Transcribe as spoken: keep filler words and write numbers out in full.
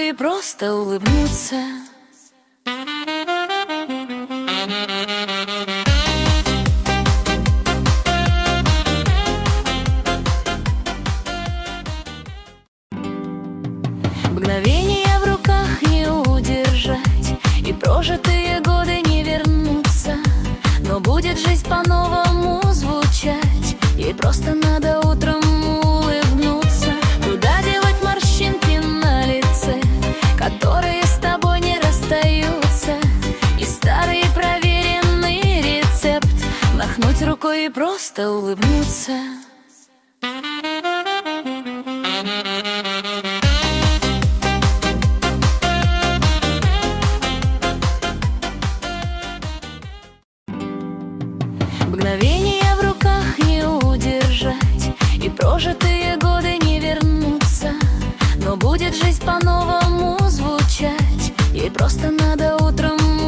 рукой и просто улыбнуться. Мгновения в руках не удержать, и прожитые годы не вернутся. Но будет жизнь по-новому звучать, ей просто надо утром улыбнуться. Куда девать морщинки на лице, которые с тобой не расстаются? И старый проверенный рецепт — махнуть рукой и просто улыбнуться. Мгновение